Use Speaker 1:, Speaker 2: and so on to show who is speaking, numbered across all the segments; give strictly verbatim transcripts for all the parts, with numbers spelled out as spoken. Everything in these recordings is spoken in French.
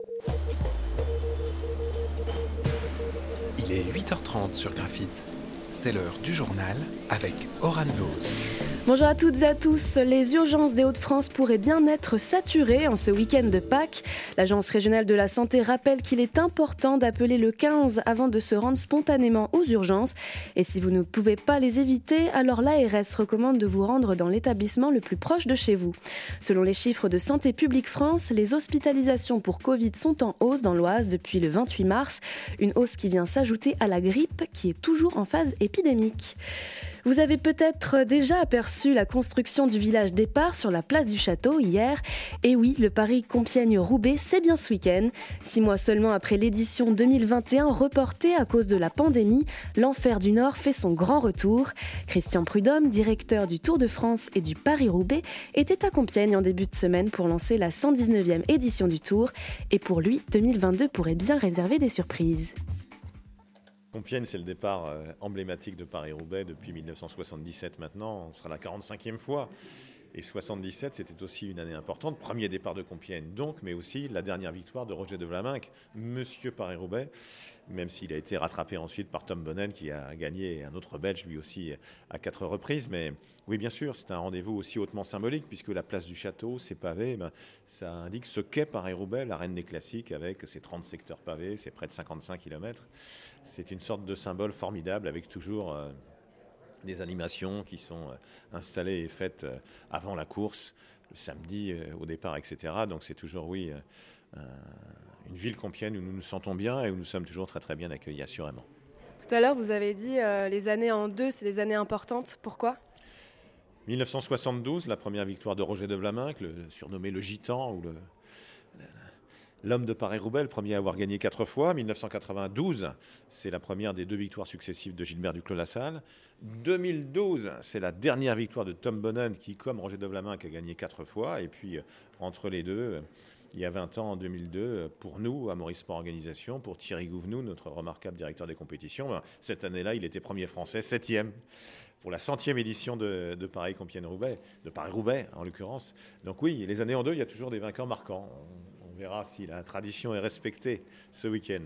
Speaker 1: Il est huit heures trente sur Graphite. C'est l'heure du journal avec Aurane Lose.
Speaker 2: Bonjour à toutes et à tous. Les urgences des Hauts-de-France pourraient bien être saturées en ce week-end de Pâques. L'Agence régionale de la santé rappelle qu'il est important d'appeler le quinze avant de se rendre spontanément aux urgences. Et si vous ne pouvez pas les éviter, alors l'A R S recommande de vous rendre dans l'établissement le plus proche de chez vous. Selon les chiffres de Santé publique France, les hospitalisations pour Covid sont en hausse dans l'Oise depuis le vingt-huit mars. Une hausse qui vient s'ajouter à la grippe qui est toujours en phase épidémique. Vous avez peut-être déjà aperçu la construction du village départ sur la place du Château hier. Et oui, le Paris-Compiègne-Roubaix, c'est bien ce week-end. Six mois seulement après l'édition deux mille vingt et un reportée à cause de la pandémie, l'Enfer du Nord fait son grand retour. Christian Prudhomme, directeur du Tour de France et du Paris-Roubaix, était à Compiègne en début de semaine pour lancer la cent dix-neuvième édition du Tour. Et pour lui, deux mille vingt-deux pourrait bien réserver des surprises.
Speaker 3: Compiègne, c'est le départ euh, emblématique de Paris-Roubaix depuis mille neuf cent soixante-dix-sept maintenant. On sera la quarante-cinquième fois. Et soixante-dix-sept, c'était aussi une année importante. Premier départ de Compiègne donc, mais aussi la dernière victoire de Roger de Vlaminck, Monsieur Paris-Roubaix, même s'il a été rattrapé ensuite par Tom Bonnen qui a gagné, un autre Belge lui aussi à quatre reprises. Mais oui, bien sûr, c'est un rendez-vous aussi hautement symbolique puisque la place du Château, c'est pavé, ben, ça indique ce qu'est Paris-Roubaix, la reine des classiques avec ses trente secteurs pavés, ses près de cinquante-cinq kilomètres. C'est une sorte de symbole formidable avec toujours euh, des animations qui sont euh, installées et faites euh, avant la course, le samedi euh, au départ, et cetera. Donc c'est toujours, oui, euh, une ville Compiègne où nous nous sentons bien et où nous sommes toujours très très bien accueillis, assurément.
Speaker 2: Tout à l'heure, vous avez dit euh, les années en deux, c'est des années importantes. Pourquoi ?
Speaker 3: mille neuf cent soixante-douze, la première victoire de Roger de Vlaminck, le, surnommé le Gitan ou le... L'homme de Paris-Roubaix, le premier à avoir gagné quatre fois. mille neuf cent quatre-vingt-douze, c'est la première des deux victoires successives de Gilbert Duclos-Lassalle. deux mille douze, c'est la dernière victoire de Tom Bonnen qui, comme Roger de Vlaminck, a gagné quatre fois. Et puis, entre les deux, il y a vingt ans, en deux mille deux, pour nous, à Maurice Sport Organisation, pour Thierry Gouvenou, notre remarquable directeur des compétitions, cette année-là, il était premier français, septième. Pour la centième édition de, de Paris-Compiègne-Roubaix, de Paris-Roubaix en l'occurrence. Donc oui, les années en deux, il y a toujours des vainqueurs marquants. On, on verra si la tradition est respectée ce week-end.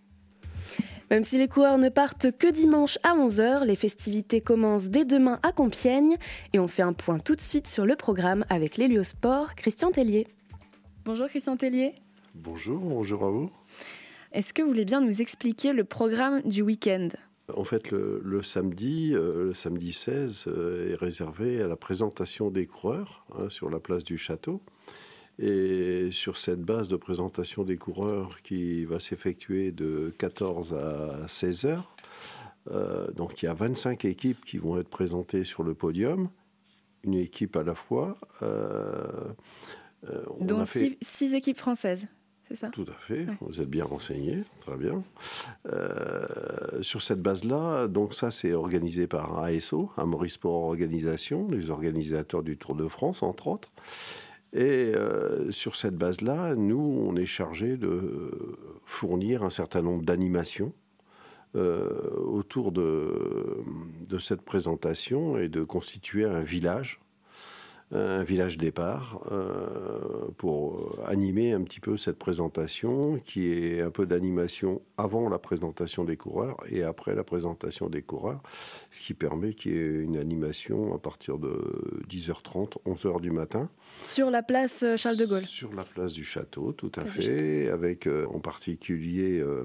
Speaker 2: Même si les coureurs ne partent que dimanche à onze heures, les festivités commencent dès demain à Compiègne. Et on fait un point tout de suite sur le programme avec l'Héliosport, Christian Tellier. Bonjour Christian Tellier.
Speaker 4: Bonjour, bonjour à vous.
Speaker 2: Est-ce que vous voulez bien nous expliquer le programme du week-end ?
Speaker 4: En fait, le, le samedi, euh, le samedi seize euh, est réservé à la présentation des coureurs hein, sur la place du Château. Et sur cette base de présentation des coureurs qui va s'effectuer de quatorze à seize heures, euh, donc il y a vingt-cinq équipes qui vont être présentées sur le podium, une équipe à la fois. Euh, euh, on
Speaker 2: Dont
Speaker 4: a fait...
Speaker 2: six, six équipes françaises. C'est ça ?
Speaker 4: Tout à fait,
Speaker 2: ouais.
Speaker 4: Vous êtes bien renseigné, très bien. Euh, sur cette base-là, donc ça c'est organisé par A S O, un Maurice Sport Organisation, les organisateurs du Tour de France entre autres. Et euh, sur cette base-là, nous on est chargé de fournir un certain nombre d'animations euh, autour de, de cette présentation et de constituer un village. un village départ euh, pour animer un petit peu cette présentation qui est un peu d'animation avant la présentation des coureurs et après la présentation des coureurs, ce qui permet qu'il y ait une animation à partir de dix heures trente, onze heures du matin.
Speaker 2: Sur la place Charles de Gaulle.
Speaker 4: Sur la place du Château, tout à fait, avec euh, en particulier... Euh,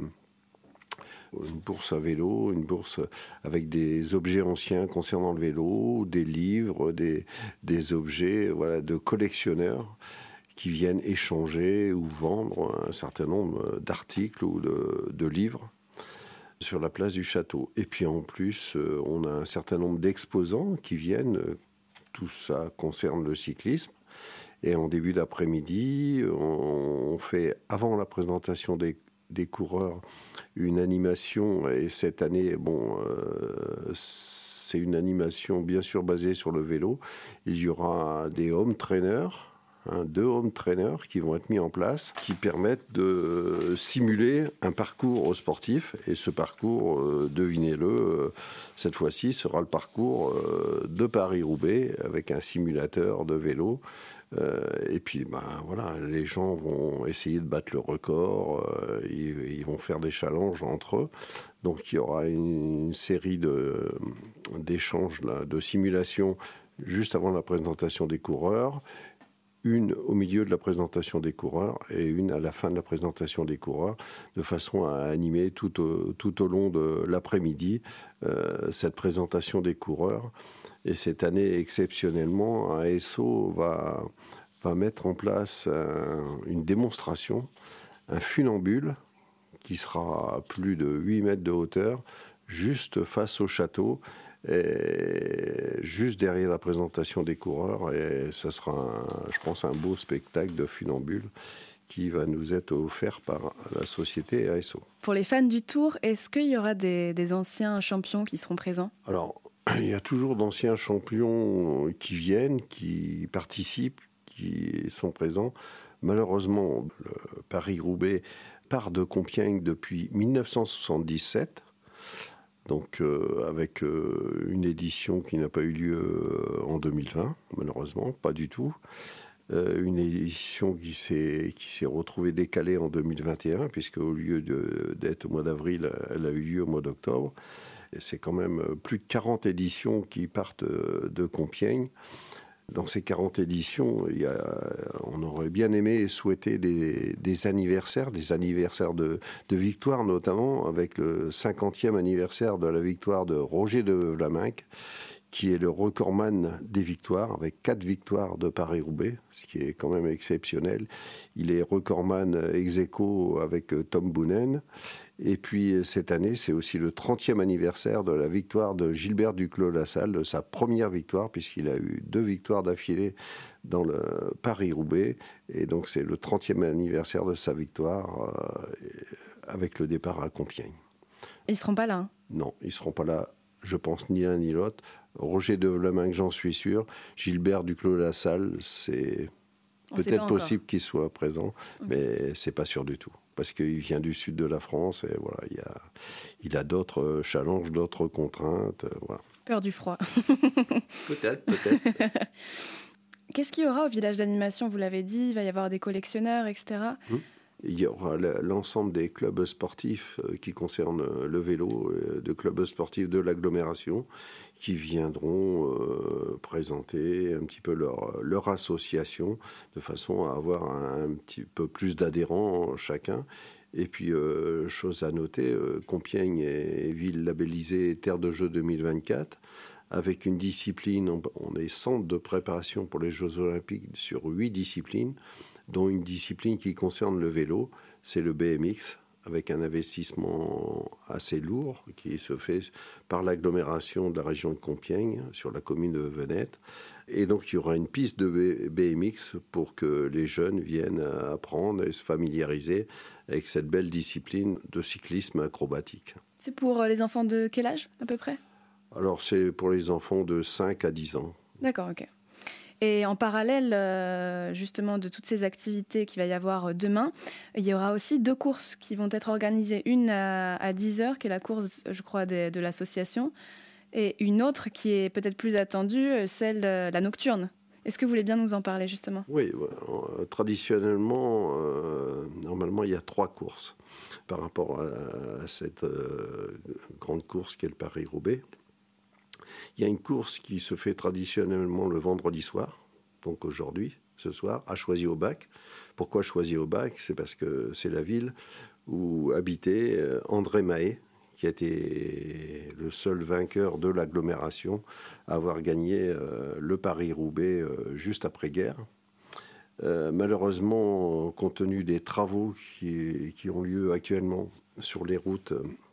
Speaker 4: une bourse à vélo, une bourse avec des objets anciens concernant le vélo, des livres, des, des objets voilà, de collectionneurs qui viennent échanger ou vendre un certain nombre d'articles ou de, de livres sur la place du Château. Et puis en plus, on a un certain nombre d'exposants qui viennent, tout ça concerne le cyclisme. Et en début d'après-midi, on fait, avant la présentation des des coureurs, une animation, et cette année, bon, euh, c'est une animation bien sûr basée sur le vélo. Il y aura des home trainers, hein, deux home trainers qui vont être mis en place, qui permettent de simuler un parcours sportif. Et ce parcours, euh, devinez-le, euh, cette fois-ci sera le parcours euh, de Paris-Roubaix avec un simulateur de vélo Euh, et puis, ben, voilà, les gens vont essayer de battre le record, euh, ils, ils vont faire des challenges entre eux. Donc, il y aura une, une série de, d'échanges, là, de simulations juste avant la présentation des coureurs, une au milieu de la présentation des coureurs et une à la fin de la présentation des coureurs, de façon à animer tout au, tout au long de l'après-midi euh, cette présentation des coureurs. Et cette année, exceptionnellement, A S O va, va mettre en place un, une démonstration, un funambule qui sera à plus de huit mètres de hauteur, juste face au château, et juste derrière la présentation des coureurs. Et ce sera, un, je pense, un beau spectacle de funambule qui va nous être offert par la société A S O.
Speaker 2: Pour les fans du Tour, est-ce qu'il y aura des, des anciens champions qui seront présents ?
Speaker 4: Alors, il y a toujours d'anciens champions qui viennent, qui participent, qui sont présents. Malheureusement, le Paris-Roubaix part de Compiègne depuis dix-neuf cent soixante-dix-sept, donc euh, avec euh, une édition qui n'a pas eu lieu euh, en deux mille vingt, malheureusement, pas du tout. Euh, une édition qui s'est, qui s'est retrouvée décalée en deux mille vingt et un, puisque au lieu de, d'être au mois d'avril, elle a eu lieu au mois d'octobre. Et c'est quand même plus de quarante éditions qui partent de Compiègne. Dans ces quarante éditions, il y a, on aurait bien aimé souhaiter des, des anniversaires, des anniversaires de, de victoire, notamment avec le cinquantième anniversaire de la victoire de Roger de Vlaminck, qui est le recordman des victoires, avec quatre victoires de Paris-Roubaix, ce qui est quand même exceptionnel. Il est recordman ex aequo avec Tom Boonen. Et puis cette année, c'est aussi le trentième anniversaire de la victoire de Gilbert Duclos-Lassalle, de sa première victoire, puisqu'il a eu deux victoires d'affilée dans le Paris-Roubaix. Et donc c'est le trentième anniversaire de sa victoire euh, avec le départ à Compiègne.
Speaker 2: Ils ne seront pas là hein ?
Speaker 4: Non, ils ne seront pas là, je pense, ni l'un ni l'autre. Roger de Vlaminck, j'en suis sûr. Gilbert Duclos-Lassalle, c'est
Speaker 2: On
Speaker 4: peut-être possible qu'il soit présent, okay. Mais c'est pas sûr du tout. Parce qu'il vient du sud de la France et voilà, il, y a, il a d'autres challenges, d'autres contraintes. Voilà.
Speaker 2: Peur du froid.
Speaker 4: Peut-être, peut-être.
Speaker 2: Qu'est-ce qu'il y aura au village d'animation ? Vous l'avez dit, il va y avoir des collectionneurs, et cetera.
Speaker 4: Hum. Il y aura l'ensemble des clubs sportifs qui concernent le vélo, de clubs sportifs de l'agglomération, qui viendront euh, présenter un petit peu leur, leur association, de façon à avoir un, un petit peu plus d'adhérents chacun. Et puis, euh, chose à noter, euh, Compiègne est ville labellisée Terre de Jeux deux mille vingt-quatre, avec une discipline, on, on est centre de préparation pour les Jeux Olympiques sur huit disciplines, dont une discipline qui concerne le vélo, c'est le B M X, avec un investissement assez lourd qui se fait par l'agglomération de la région de Compiègne, sur la commune de Venette. Et donc, il y aura une piste de B M X pour que les jeunes viennent apprendre et se familiariser avec cette belle discipline de cyclisme acrobatique.
Speaker 2: C'est pour les enfants de quel âge, à peu près ?
Speaker 4: Alors, c'est pour les enfants de cinq à dix ans.
Speaker 2: D'accord, ok. Et en parallèle, euh, justement, de toutes ces activités qu'il va y avoir demain, il y aura aussi deux courses qui vont être organisées. Une à, à dix heures, qui est la course, je crois, de, de l'association, et une autre qui est peut-être plus attendue, celle, la nocturne. Est-ce que vous voulez bien nous en parler, justement ?
Speaker 4: Oui, euh, traditionnellement, euh, normalement, il y a trois courses par rapport à, à cette euh, grande course qu'est le Paris-Roubaix. Il y a une course qui se fait traditionnellement le vendredi soir, donc aujourd'hui, ce soir, à Choisy-au-Bac. Pourquoi Choisy-au-Bac ? C'est parce que c'est la ville où habitait André Mahé, qui a été le seul vainqueur de l'agglomération à avoir gagné euh, le Paris-Roubaix euh, juste après-guerre. Euh, malheureusement, compte tenu des travaux qui, qui ont lieu actuellement sur les routes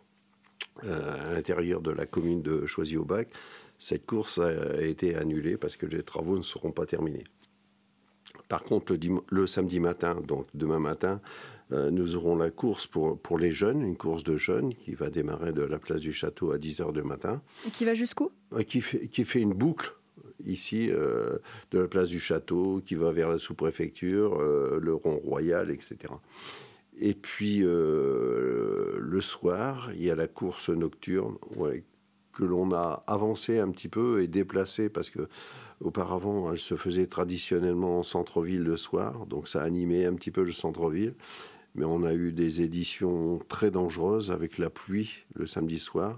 Speaker 4: euh, à l'intérieur de la commune de Choisy-au-Bac, cette course a été annulée parce que les travaux ne seront pas terminés. Par contre, le, dim- le samedi matin, donc demain matin, euh, nous aurons la course pour, pour les jeunes, une course de jeunes qui va démarrer de la place du Château à dix heures du matin.
Speaker 2: Et qui va jusqu'où ?
Speaker 4: euh, qui, fait, qui fait une boucle ici, euh, de la place du Château, qui va vers la sous-préfecture, euh, le rond royal, et cetera. Et puis, euh, le soir, il y a la course nocturne, ouais, que l'on a avancé un petit peu et déplacé parce que auparavant, elle se faisait traditionnellement en centre-ville le soir, donc ça animait un petit peu le centre-ville. Mais on a eu des éditions très dangereuses avec la pluie le samedi soir.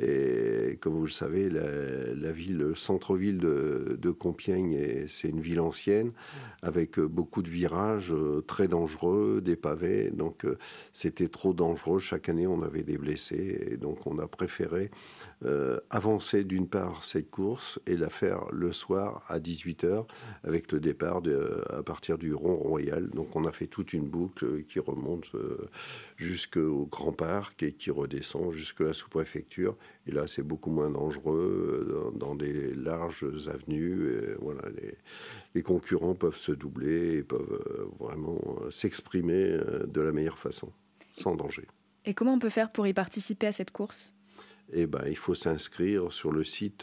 Speaker 4: Et comme vous le savez, la, la ville, le centre-ville de, de Compiègne, est, c'est une ville ancienne avec beaucoup de virages très dangereux, des pavés. Donc c'était trop dangereux. Chaque année, on avait des blessés. Et donc on a préféré euh, avancer d'une part cette course et la faire le soir à dix-huit heures avec le départ de, à partir du Rond Royal. Donc on a fait toute une boucle qui remonte euh, jusqu'au Grand Parc et qui redescend jusqu'à la sous-préfecture. Et là, c'est beaucoup moins dangereux dans, dans des larges avenues. Et voilà, les, les concurrents peuvent se doubler et peuvent euh, vraiment s'exprimer euh, de la meilleure façon, sans danger.
Speaker 2: Et comment on peut faire pour y participer à cette course ?
Speaker 4: Eh ben, il faut s'inscrire sur le site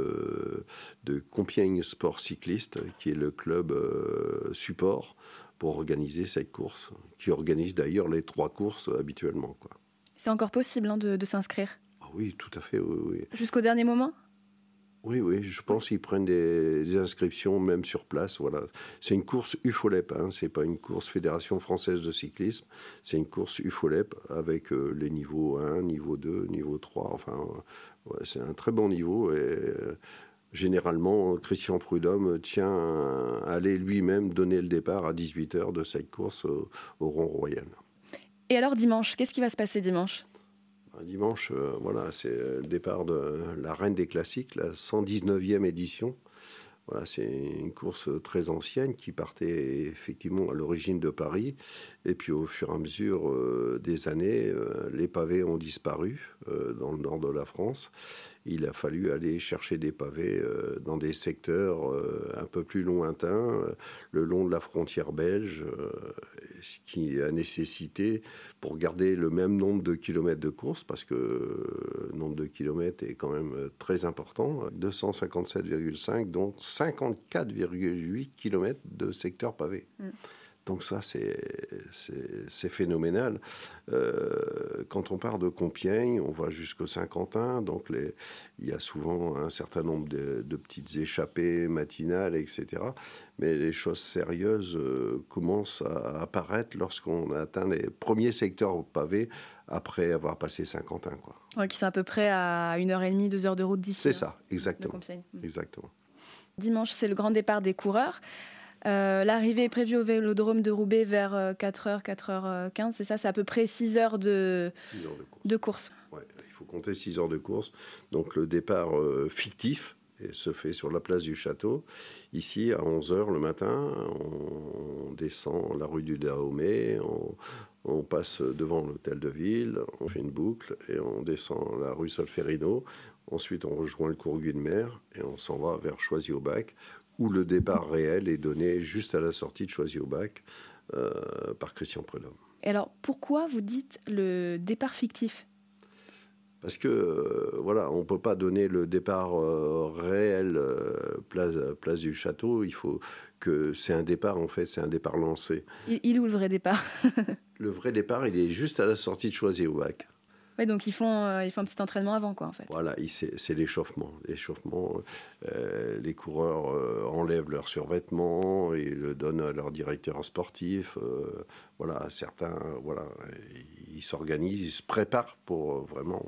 Speaker 4: de, de Compiègne Sport Cycliste, qui est le club euh, support pour organiser cette course, qui organise d'ailleurs les trois courses habituellement, quoi.
Speaker 2: C'est encore possible hein, de, de s'inscrire ?
Speaker 4: Oui, tout à fait, oui, oui.
Speaker 2: Jusqu'au dernier moment ?
Speaker 4: Oui, oui, je pense qu'ils prennent des, des inscriptions même sur place. Voilà. C'est une course U F O L E P, hein. C'est pas une course Fédération Française de Cyclisme, c'est une course U F O L E P avec euh, les niveaux un, niveau deux, niveau trois. Enfin, euh, ouais, c'est un très bon niveau et euh, généralement, Christian Prudhomme tient à aller lui-même donner le départ à dix-huit heures de cette course au, au Rond Royal.
Speaker 2: Et alors dimanche, qu'est-ce qui va se passer dimanche ?
Speaker 4: Dimanche, euh, voilà, c'est le départ de la Reine des Classiques, la cent dix-neuvième édition. Voilà, c'est une course très ancienne qui partait effectivement à l'origine de Paris. Et puis au fur et à mesure euh, des années, euh, les pavés ont disparu euh, dans le nord de la France. Il a fallu aller chercher des pavés euh, dans des secteurs euh, un peu plus lointains, euh, le long de la frontière belge, euh, ce qui a nécessité, pour garder le même nombre de kilomètres de course, parce que euh, le nombre de kilomètres est quand même très important, deux cent cinquante-sept virgule cinq, dont cinquante-quatre virgule huit kilomètres de secteur pavé. Mm. Donc ça, c'est, c'est, c'est phénoménal. Euh, quand on part de Compiègne, on va jusqu'au Saint-Quentin. Donc les, il y a souvent un certain nombre de, de petites échappées matinales, et cetera. Mais les choses sérieuses euh, commencent à apparaître lorsqu'on atteint les premiers secteurs pavés après avoir passé Saint-Quentin, quoi.
Speaker 2: Ouais, qui sont à peu près à une heure et demie, deux heures de route d'ici.
Speaker 4: C'est ça, exactement.
Speaker 2: De Compiègne.
Speaker 4: Exactement.
Speaker 2: Dimanche, c'est le grand départ des coureurs. Euh, l'arrivée est prévue au Vélodrome de Roubaix vers quatre heures, quatre heures quinze, c'est ça ? C'est à peu près six heures de,
Speaker 4: six heures de course.
Speaker 2: De course.
Speaker 4: Ouais, il faut compter six heures de course. Donc le départ euh, fictif se fait sur la place du Château. Ici, à onze heures le matin, on descend la rue du Dahomey, on, on passe devant l'hôtel de ville, on fait une boucle et on descend la rue Solferino. Ensuite, on rejoint le cours Guynemer et on s'en va vers Choisy-au-Bac, où le départ réel est donné juste à la sortie de Choisy-au-Bac euh, par Christian Prudhomme.
Speaker 2: Et alors, pourquoi vous dites le départ fictif ?
Speaker 4: Parce que, euh, voilà, on ne peut pas donner le départ euh, réel euh, place, place du Château. Il faut que c'est un départ, en fait, c'est un départ lancé.
Speaker 2: Il, il est où le vrai départ ?
Speaker 4: Le vrai départ, il est juste à la sortie de Choisy-au-Bac.
Speaker 2: Oui, donc ils font, euh, ils font un petit entraînement avant, quoi, en fait.
Speaker 4: Voilà, c'est, c'est l'échauffement. L'échauffement, euh, les coureurs euh, enlèvent leurs survêtements et le donnent à leur directeur sportif. Euh, voilà, certains, voilà, ils s'organisent, ils se préparent pour euh, vraiment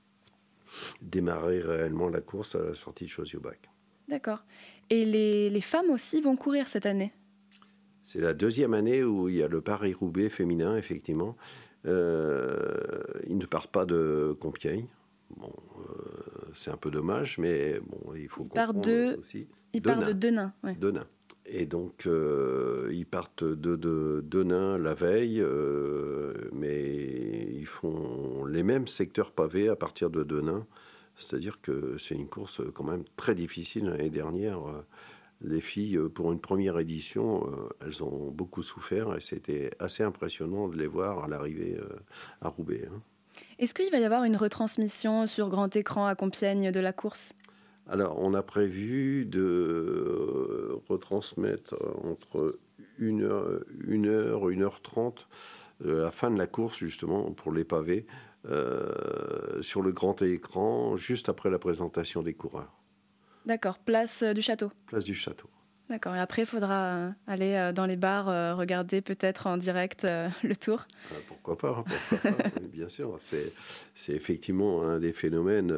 Speaker 4: démarrer réellement la course à la sortie de Choisy-au-Bac.
Speaker 2: D'accord. Et les, les femmes aussi vont courir cette année ?
Speaker 4: C'est la deuxième année où il y a le Paris-Roubaix féminin, effectivement. Euh, ils ne partent pas de Compiègne. Bon, euh, c'est un peu dommage, mais bon, il faut
Speaker 2: ils
Speaker 4: comprendre
Speaker 2: de,
Speaker 4: aussi.
Speaker 2: Ils partent de Denain. Ouais.
Speaker 4: Denain. Et donc, euh, ils partent de, de Denain la veille, euh, mais ils font les mêmes secteurs pavés à partir de Denain. C'est-à-dire que c'est une course quand même très difficile. L'année dernière, les filles, pour une première édition, elles ont beaucoup souffert et c'était assez impressionnant de les voir à l'arrivée à Roubaix.
Speaker 2: Est-ce qu'il va y avoir une retransmission sur grand écran à Compiègne de la course ?
Speaker 4: Alors, on a prévu de retransmettre entre une heure, une heure, une heure trente, la fin de la course, justement, pour les pavés, euh, sur le grand écran, juste après la présentation des coureurs.
Speaker 2: D'accord, place du Château.
Speaker 4: Place du Château.
Speaker 2: D'accord, et après, il faudra aller dans les bars, euh, regarder peut-être en direct euh, le Tour.
Speaker 4: Ah, pourquoi pas, pourquoi pas oui, bien sûr. C'est, c'est effectivement un des phénomènes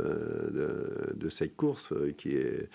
Speaker 4: de, de cette course qui est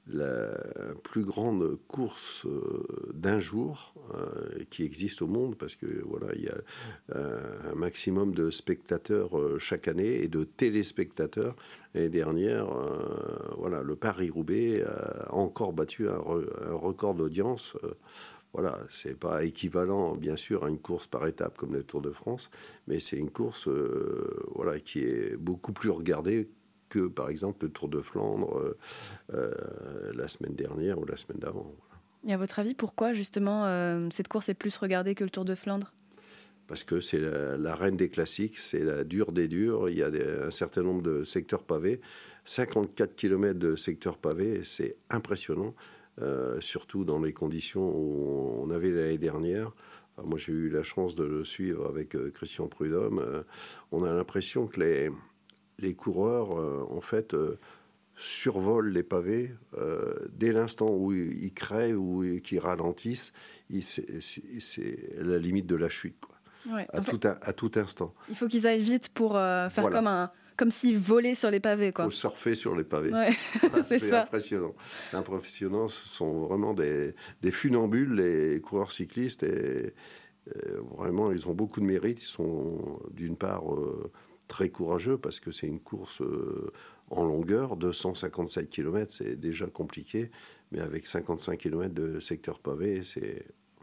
Speaker 4: la plus grande course d'un jour euh, qui existe au monde, parce que voilà, il y a euh, un maximum de spectateurs euh, chaque année et de téléspectateurs. L'année dernière, euh, voilà, le Paris-Roubaix a encore battu un, re, un record d'audience. Euh, voilà, c'est pas équivalent bien sûr à une course par étape comme le Tour de France, mais c'est une course euh, voilà, qui est beaucoup plus regardée que, par exemple, le Tour de Flandre euh, euh, la semaine dernière ou la semaine d'avant. Voilà.
Speaker 2: Et à votre avis, pourquoi, justement, euh, cette course est plus regardée que le Tour de Flandre ?
Speaker 4: Parce que c'est la, la reine des classiques, c'est la dure des durs. Il y a des, un certain nombre de secteurs pavés. cinquante-quatre kilomètres de secteurs pavés, c'est impressionnant, euh, surtout dans les conditions où on avait l'année dernière. Enfin, moi, j'ai eu la chance de le suivre avec euh, Christian Prudhomme. Euh, on a l'impression que les... les coureurs, euh, en fait, euh, survolent les pavés. Euh, dès l'instant où ils créent ou qu'ils ralentissent, ils, c'est, c'est, c'est la limite de la chute, quoi.
Speaker 2: Ouais,
Speaker 4: à, tout un, à tout instant.
Speaker 2: Il faut qu'ils aillent vite pour euh, faire
Speaker 4: voilà.
Speaker 2: comme, un, comme s'ils volaient sur les pavés, quoi.
Speaker 4: Il faut surfer sur les pavés.
Speaker 2: Ouais,
Speaker 4: voilà,
Speaker 2: c'est,
Speaker 4: c'est
Speaker 2: ça.
Speaker 4: impressionnant. Impressionnant, ce sont vraiment des, des funambules, les coureurs cyclistes. Et, et vraiment, ils ont beaucoup de mérite. Ils sont, d'une part... Euh, très courageux parce que c'est une course euh, en longueur, deux cent cinquante-sept kilomètres, c'est déjà compliqué, mais avec cinquante-cinq kilomètres de secteur pavé, c'est,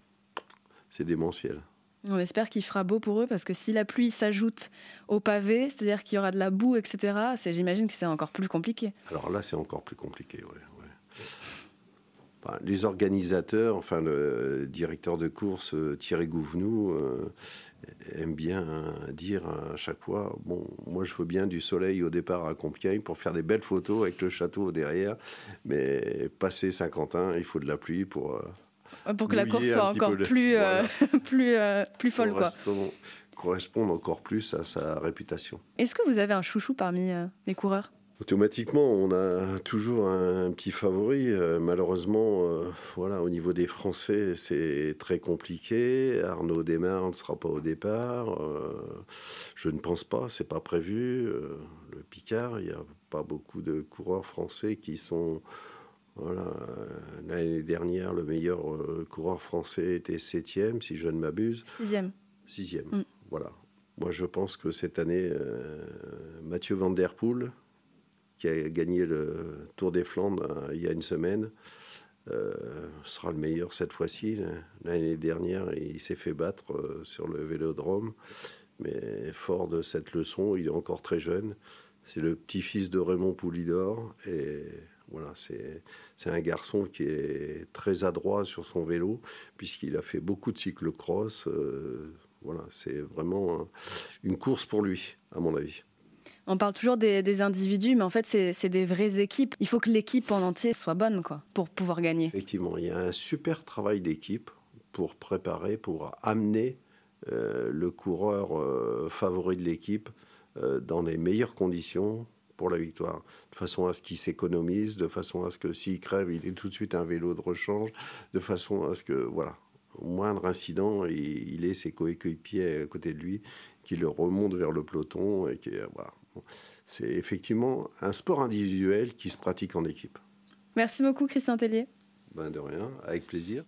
Speaker 4: c'est démentiel.
Speaker 2: On espère qu'il fera beau pour eux parce que si la pluie s'ajoute au pavé, c'est-à-dire qu'il y aura de la boue, et cetera, c'est, j'imagine que c'est encore plus compliqué.
Speaker 4: Alors là, c'est encore plus compliqué, oui. Ouais. Enfin, les organisateurs, enfin le directeur de course Thierry Gouvenou euh, aime bien dire à chaque fois, bon, moi je veux bien du soleil au départ à Compiègne pour faire des belles photos avec le château derrière, mais passer Saint-Quentin, il faut de la pluie pour
Speaker 2: euh, pour que la course soit encore
Speaker 4: le...
Speaker 2: plus
Speaker 4: voilà.
Speaker 2: euh, plus euh, plus folle, quoi.
Speaker 4: Correspondre encore plus à sa réputation.
Speaker 2: Est-ce que vous avez un chouchou parmi euh, les coureurs ?
Speaker 4: Automatiquement, on a toujours un, un petit favori. Euh, malheureusement, euh, voilà, au niveau des Français, c'est très compliqué. Arnaud Démare ne sera pas au départ. Euh, je ne pense pas, c'est pas prévu. Euh, le Picard, il n'y a pas beaucoup de coureurs français qui sont... Voilà, l'année dernière, le meilleur euh, coureur français était septième, si je ne m'abuse.
Speaker 2: Sixième.
Speaker 4: Sixième,
Speaker 2: mm.
Speaker 4: voilà. Moi, je pense que cette année, euh, Mathieu Van Der Poel, qui a gagné le Tour des Flandres euh, il y a une semaine, euh, sera le meilleur cette fois-ci. L'année dernière, il s'est fait battre euh, sur le Vélodrome, mais fort de cette leçon, il est encore très jeune. C'est le petit-fils de Raymond Poulidor, et voilà, c'est, c'est un garçon qui est très adroit sur son vélo, puisqu'il a fait beaucoup de cyclocross. Euh, voilà, c'est vraiment une course pour lui, à mon avis.
Speaker 2: On parle toujours des, des individus, mais en fait, c'est, c'est des vraies équipes. Il faut que l'équipe en entier soit bonne, quoi, pour pouvoir gagner.
Speaker 4: Effectivement, il y a un super travail d'équipe pour préparer, pour amener euh, le coureur euh, favori de l'équipe euh, dans les meilleures conditions pour la victoire. De façon à ce qu'il s'économise, de façon à ce que s'il crève, il ait tout de suite un vélo de rechange, de façon à ce que, voilà, au moindre incident, il, il ait ses coéquipiers à côté de lui qui le remontent vers le peloton et qui, voilà. C'est effectivement un sport individuel qui se pratique en équipe.
Speaker 2: Merci beaucoup, Christian Tellier.
Speaker 4: Ben de rien, avec plaisir.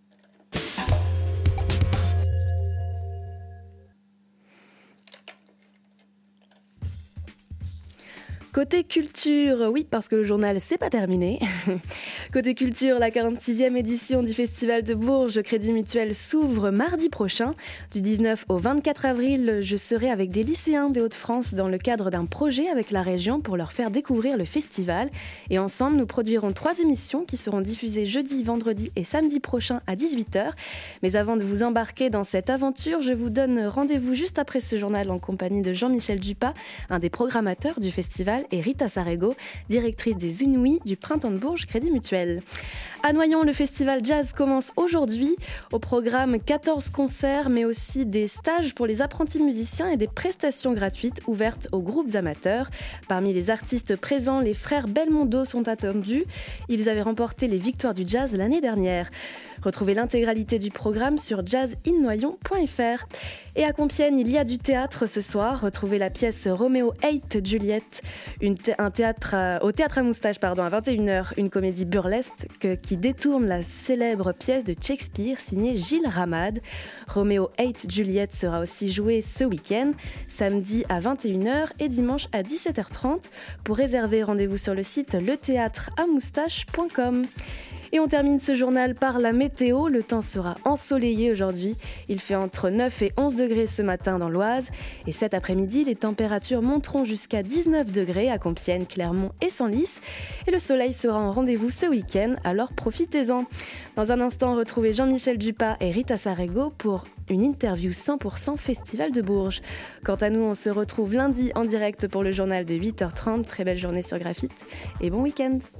Speaker 2: Côté culture, oui, parce que le journal, c'est pas terminé. Côté culture, la quarante-sixième édition du Festival de Bourges Crédit Mutuel s'ouvre mardi prochain. Du dix-neuf au vingt-quatre avril, je serai avec des lycéens des Hauts-de-France dans le cadre d'un projet avec la région pour leur faire découvrir le festival. Et ensemble, nous produirons trois émissions qui seront diffusées jeudi, vendredi et samedi prochain à dix-huit heures. Mais avant de vous embarquer dans cette aventure, je vous donne rendez-vous juste après ce journal en compagnie de Jean-Michel Dupas, un des programmateurs du festival. Festival, et Rita Sarego, directrice des Inouïs du Printemps de Bourges Crédit Mutuel. À Noyon, le festival jazz commence aujourd'hui. Au programme quatorze concerts, mais aussi des stages pour les apprentis musiciens et des prestations gratuites ouvertes aux groupes amateurs. Parmi les artistes présents, les frères Belmondo sont attendus. Ils avaient remporté les victoires du jazz l'année dernière. Retrouvez l'intégralité du programme sur jazz in noyon point f r. Et à Compiègne, il y a du théâtre ce soir. Retrouvez la pièce Roméo huit Juliette une thé- un théâtre à, au Théâtre à Moustache pardon, à vingt et une heures, une comédie burlesque que, qui détourne la célèbre pièce de Shakespeare signée Gilles Ramade. Roméo huit Juliette sera aussi joué ce week-end, samedi à vingt et une heures et dimanche à dix-sept heures trente. Pour réserver, rendez-vous sur le site le théâtre à moustache point com. Et on termine ce journal par la météo. Le temps sera ensoleillé aujourd'hui. Il fait entre neuf et onze degrés ce matin dans l'Oise. Et cet après-midi, les températures monteront jusqu'à dix-neuf degrés à Compiègne, Clermont et Senlis. Et le soleil sera en rendez-vous ce week-end, alors profitez-en. Dans un instant, retrouvez Jean-Michel Dupas et Rita Sarego pour une interview cent pour cent Festival de Bourges. Quant à nous, on se retrouve lundi en direct pour le journal de huit heures trente. Très belle journée sur Graphite et bon week-end.